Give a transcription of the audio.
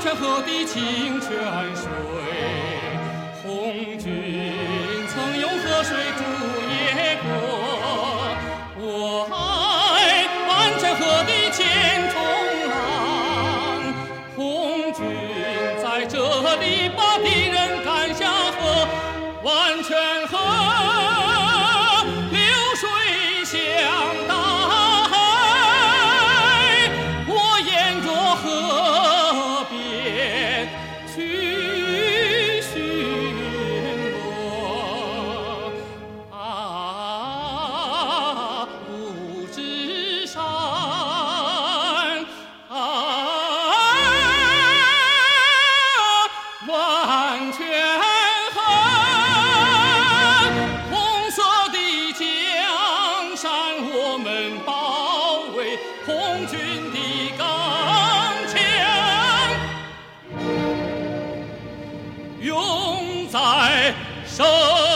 泉河的清泉水。红军曾用河水筑野国，我爱万泉河的前冲浪。红军在这里把敌人赶下河，万泉河流水向大海，我沿着河边去巡逻。啊，五指山，万泉河，红色的江山我们保卫，红军的钢枪永在手。